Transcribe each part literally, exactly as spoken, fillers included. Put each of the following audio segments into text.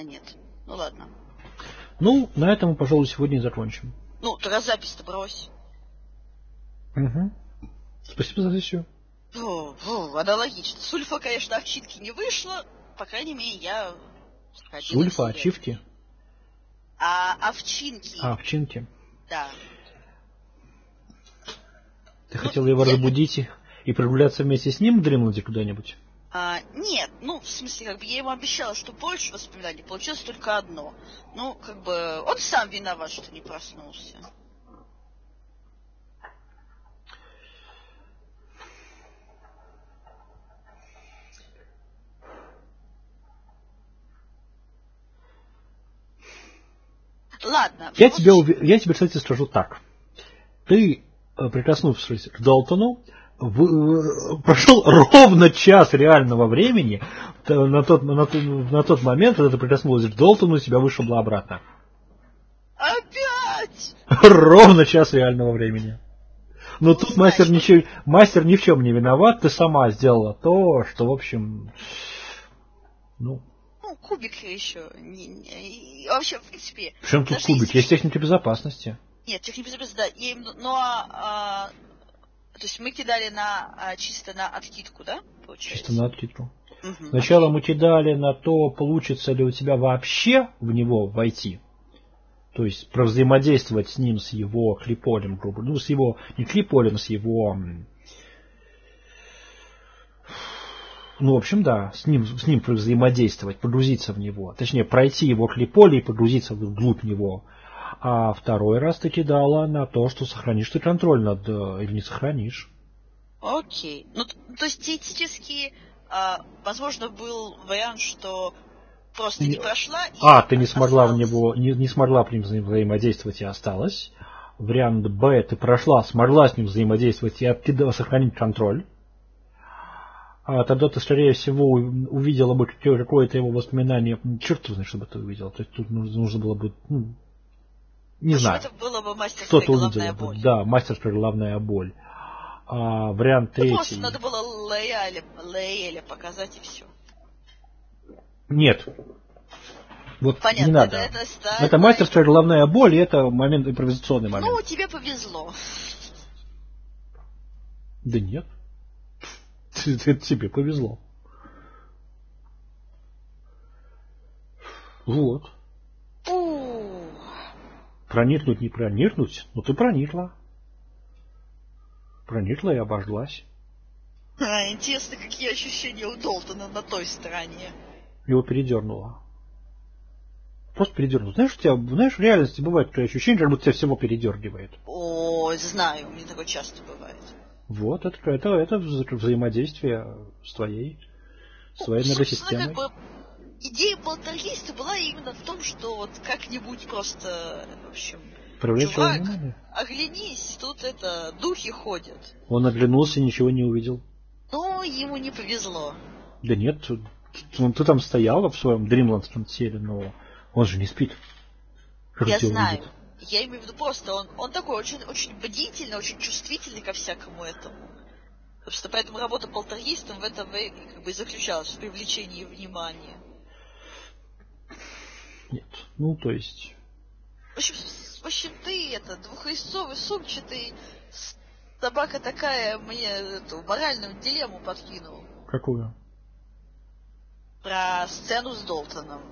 Нет. Ну ладно. Ну, на этом мы, пожалуй, сегодня и закончим. Ну, тогда запись-то брось. Угу. Спасибо за сессию. Фу, фу, аналогично. Сульфа, конечно, овчинки не вышло. По крайней мере, я сходила Сульфа, в себя. ачивки? А овчинки. А, овчинки. Да. Ты ну, хотела его я... разбудить и, и прогуляться вместе с ним в Дримленде куда-нибудь? А, нет, ну, в смысле, как бы я ему обещала, что больше воспоминаний, получилось только одно. Ну, как бы, он сам виноват, что не проснулся. Ладно. Я, вот тебе, ув... я тебе, кстати, скажу так. Ты, прикоснувшись к Долтону, в... прошел ровно час реального времени на тот, на, тот, на тот момент, когда ты прикоснулась к Долтону, тебя вышибло обратно. Опять! Ровно час реального времени. Но ну, тут знаешь, мастер, что... ничего, мастер ни в чем не виноват, ты сама сделала то, что, в общем, ну... Ну, кубик еще. Не, не, вообще, в принципе... Причем тут кубик? Если... Есть техника безопасности. Нет, техника безопасности, да. Я им... Ну, а, а... То есть мы кидали на, а, чисто на откидку, да, получается? Чисто на откидку. Угу, Сначала окей. мы кидали на то, получится ли у тебя вообще в него войти. То есть провзаимодействовать с ним, с его клиполем, грубо. Ну, с его, не клиполем, с его... Ну, в общем, да, с ним, с ним взаимодействовать, погрузиться в него. Точнее, пройти его клиполе и погрузиться вглубь него. А второй раз ты кидала на то, что сохранишь ты контроль над... Или не сохранишь. Окей. Ну, то есть теоретически, а, возможно, был вариант, что просто не прошла и А, ты не смогла осталась. в него, не, не смогла с ним взаимодействовать и осталась. Вариант Б, ты прошла, смогла с ним взаимодействовать и откидала, сохранить контроль. А тогда ты, скорее всего, увидела бы какое-то его воспоминание. Черт знает, что бы ты увидела. То есть тут нужно было бы, ну, не знаю. Это было бы мастерская Что-то головная увидела боль. бы. Да, мастерская головная боль. А, вариант ну, третий. Просто надо было Лейле, Лейле показать и все. Нет. Вот Понятно, не надо. Это, это, это мастерская головная боль, и это момент, импровизационный момент. Ну, тебе повезло. Да нет. Это тебе повезло. Вот. У-у-у. Проникнуть, не проникнуть, но ты проникла. Проникла и обожглась. А, интересно, какие ощущения у Долтона на той стороне. Его передернуло. Просто передернуло. Знаешь, у тебя, знаешь, в реальности бывает такое ощущение, как будто тебя всего передергивает. О, знаю, у меня такое часто бывает. Вот, это, это, это вза взаимодействие с твоей, с твоей ну, энергосистемой. Как бы, идея полтергейста была именно в том, что вот как-нибудь просто, в общем, Привлечь его чувак, внимание. оглянись, тут это, духи ходят. Он оглянулся и ничего не увидел. Ну, ему не повезло. Да нет, ты, ты там стояла в своем дримландском теле, но он же не спит. Как Я тебя знаю. увидит? Я имею в виду просто, он, он такой очень, очень бдительный, очень чувствительный ко всякому этому. Потому что поэтому работа полтергейстом в этом как бы и заключалась, в привлечении внимания. Нет, ну то есть... В общем, в общем ты это, двухрезцовый, сумчатый, собака такая мне эту моральную дилемму подкинул. Какую? Про сцену с Долтоном.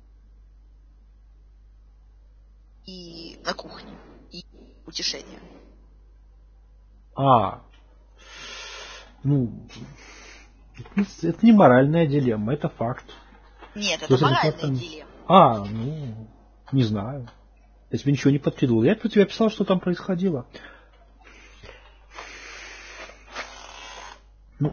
И на кухне. И утешение. А, ну, это не моральная дилемма, это факт. Нет, это моральная фактом... дилемма. А, ну, не знаю. Я тебе ничего не подкидывал. Я про тебя писал, что там происходило. Ну,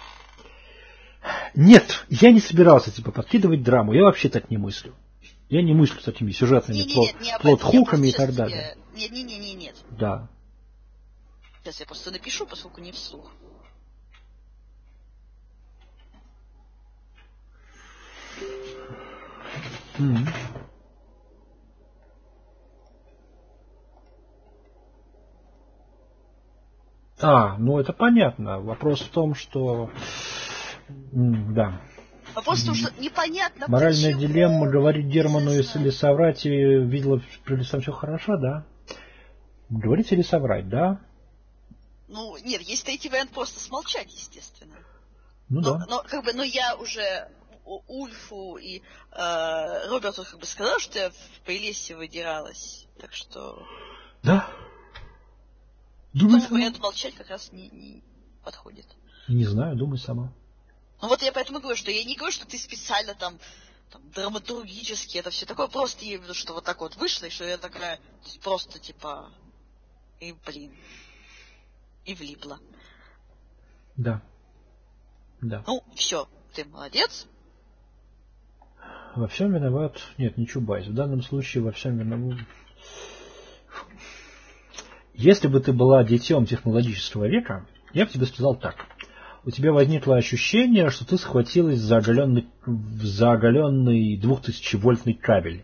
нет, я не собирался типа подкидывать драму. Я вообще так не мыслю. Я не мыслю с такими сюжетными плот-хуками и так далее. Нет, нет, нет, нет, нет. Да. Сейчас я просто напишу, поскольку не вслух. Mm-hmm. А, ну это понятно. Вопрос в том, что... М, да. А просто уже непонятно Моральная почему. дилемма, говорить Герману или соврать, и видела при лицом все хорошо, да? Говорить или соврать, да? Ну, нет, есть третий вариант просто смолчать, естественно. Ну но, да. но, как бы, но я уже Ульфу и э, Роберту как бы сказала, что я в прелессе выдиралась. Так что... Да. Думаю, Думай вариант молчать как раз не, не подходит. Не знаю, думай сама. Ну вот я поэтому говорю, что я не говорю, что ты специально там, там драматургически это все такое, просто я имею в виду, что вот так вот вышло, и что я такая просто типа и блин, и влипла. Да. Да. Ну, все, ты молодец. Во всем виноват... Нет, не Чубайс. В данном случае во всем виноват... Если бы ты была детем технологического века, я бы тебе сказал так. У тебя возникло ощущение, что ты схватилась за оголенный, за оголенный двухтысячевольтный кабель.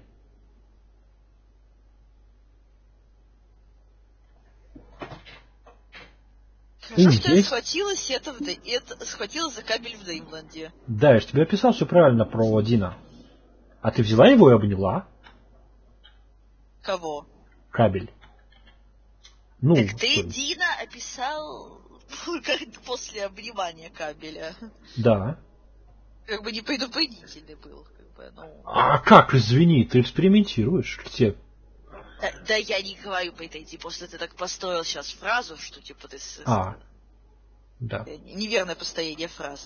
Хорошо, что я схватилась, это, это, схватилась за кабель в Деймленде. Да, я же тебе описал все правильно про Дина. А ты взяла его и обняла? Кого? Кабель. Ну, так ты что? Дина описал после обнимания кабеля. Да. Как бы не предупредительный был. Как бы, ну... А как, извини, ты экспериментируешь? Где? Да, да я не говорю претензий, просто ты так построил сейчас фразу, что типа ты... А, да. Неверное построение фразы.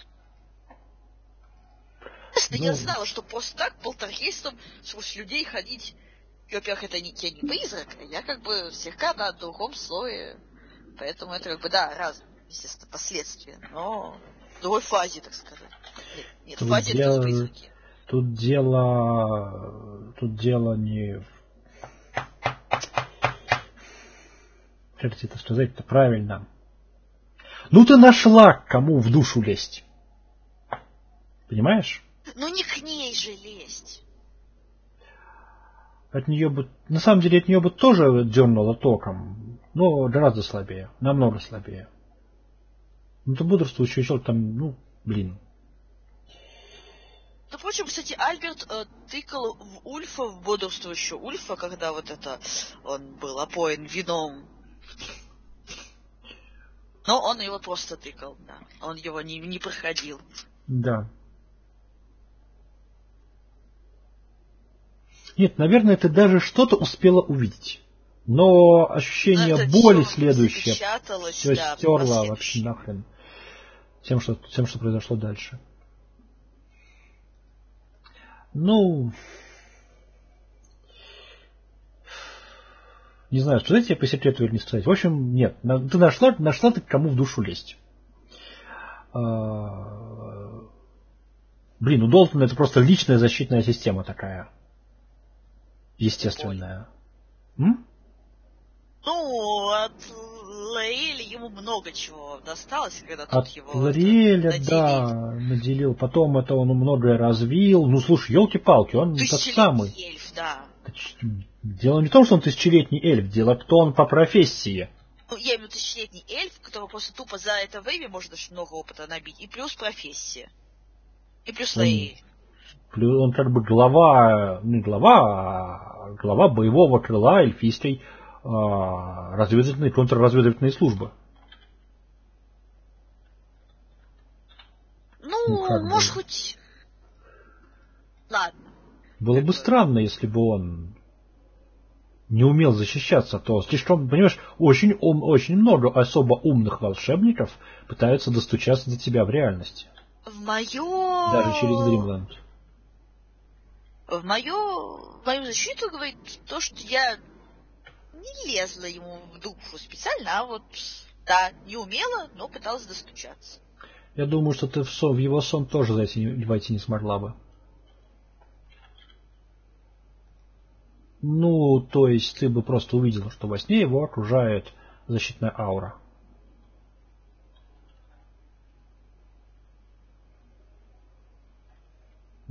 Если ну... я знала, что просто так полтергейстом сквозь людей ходить... И, во-первых, это не, я не призрак, а я как бы слегка на другом слое. Поэтому это как бы, да, разные, естественно, последствия, но в другой фазе, так сказать. Нет, нет в фазе дело, это призраки. Тут дело... Тут дело не... Как тебе это сказать-то правильно? Ну ты нашла, к кому в душу лезть. Понимаешь? Ну не к ней же лезть. От нее бы, на самом деле, от нее бы тоже дернуло током, но гораздо слабее, намного слабее. Ну, то бодрствующий человек там, ну, блин. Ну, впрочем, кстати, Альберт э, тыкал в Ульфа, в бодрствующего Ульфа, когда вот это, он был опоен вином. Но он его просто тыкал, да. Он его не, не проходил. Да. Нет, наверное, ты даже что-то успела увидеть. Но ощущение но боли следующее все да, стерло вообще нахрен тем что, тем, что произошло дальше. Ну, не знаю, сказать тебе по секрету или не сказать. В общем, нет. Ты нашла, нашла ты к кому в душу лезть. А, блин, у Долтона это просто личная защитная система такая. Естественная. М? Ну, от Лаэля ему много чего досталось, когда тут от его Лариэля, да, наделил. Потом это он многое развил. Ну, слушай, елки-палки, он тот самый. Эльф, да. Дело не в том, что он тысячелетний эльф, дело кто он по профессии. Ну, я имею в виду тысячелетний эльф, которого просто тупо за это время можно очень много опыта набить, и плюс профессия. И плюс Лаэль. Он как бы глава, не глава, а глава боевого крыла эльфийской а, разведывательной, контрразведывательной службы. Ну, ну может бы. Хоть... Ладно. Было бы странно, если бы он не умел защищаться, то слишком, понимаешь, очень, ум, очень много особо умных волшебников пытаются достучаться до тебя в реальности. В мое... Даже через Дримленд. В мою, в мою защиту говорит то, что я не лезла ему в душу специально, а вот, да, не умела, но пыталась достучаться. Я думаю, что ты в, сон, в его сон тоже зайти, войти не смогла бы. Ну, то есть ты бы просто увидела, что во сне его окружает защитная аура.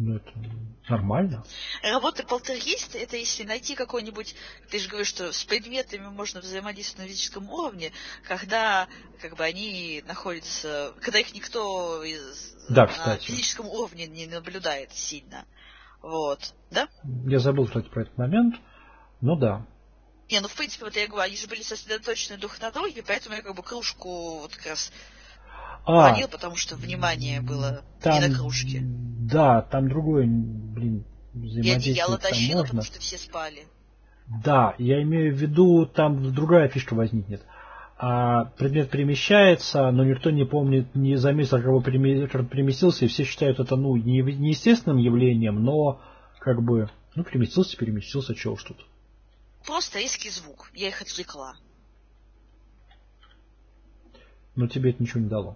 Ну, это нормально. Работа полтергейста — это если найти какой-нибудь, ты же говоришь, что с предметами можно взаимодействовать на физическом уровне, когда как бы они находятся, когда их никто из, Да, на кстати. физическом уровне не наблюдает сильно. Вот, да? Я забыл, кстати, про этот момент, но да. Не, ну в принципе, вот я говорю, они же были сосредоточены друг на друге, поэтому я как бы кружку вот как раз А, уронил, потому что внимание было там, не на кружке. Да, там другое, блин, И одеяло взаимодействовать там тащила, можно. потому что все спали. Да, я имею в виду, там другая фишка возникнет. А предмет перемещается, но никто не помнит, не заметил, как его переместился, и все считают это, ну, не неестественным явлением, но как бы, ну, переместился, переместился, чего уж тут. Просто резкий звук. Я их отвлекла. Но тебе это ничего не дало.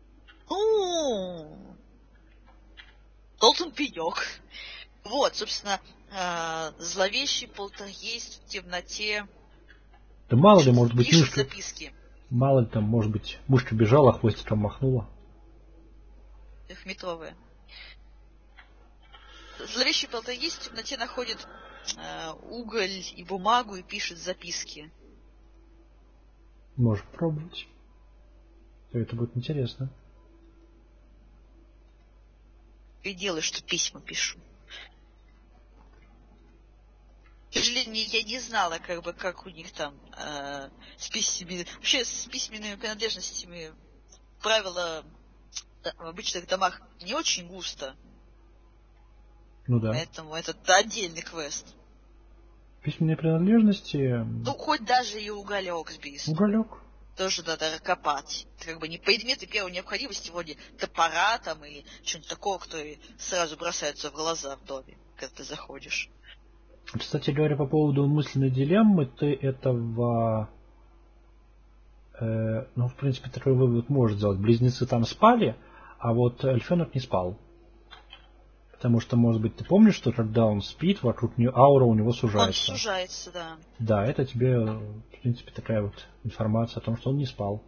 Ну, должен пенек. Вот, собственно, зловещий полтергейст в темноте. Да мало ли, может быть, пишет мышка... записки. Мало ли, там, может быть, мышка бежала, хвостиком махнула. Трехметровая. Зловещий полтергейст в темноте находит э, уголь и бумагу и пишет записки. Можешь попробовать. Это будет интересно. И делаю, что письма пишу. К сожалению, я не знала, как бы, как у них там э, с письменными... Вообще, с письменными принадлежностями правила в обычных домах не очень густо. Ну да. Поэтому это отдельный квест. Письменные принадлежности... Ну, хоть даже и уголек сбить. Уголек. Тоже надо копать. Это как бы не предметы первой необходимости, вроде топора там или что-нибудь такого, кто сразу бросается в глаза в доме, когда ты заходишь. Кстати говоря, по поводу мысленной дилеммы, ты этого... Э, ну, в принципе, такой вывод может сделать. Близнецы там спали, а вот эльфенок не спал. Потому что, может быть, ты помнишь, что когда он спит, вокруг нее аура у него сужается. Он сужается, да. Да, это тебе, в принципе, такая вот информация о том, что он не спал.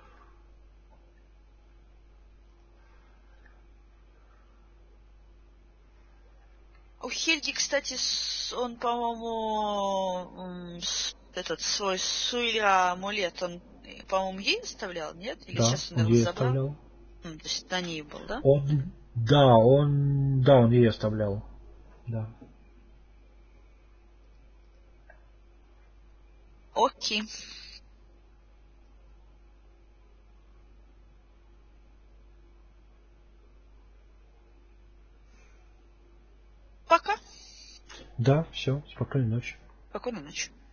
У Хельги, кстати, он, по-моему, этот свой суира амулет, он, по-моему, ей оставлял, нет? Или Да, сейчас он, он его ей забрал? оставлял. М, то есть на ней был, да? Он, да, он, да, он ей оставлял. Да. Окей. Пока. Да, все, спокойной ночи. Спокойной ночи.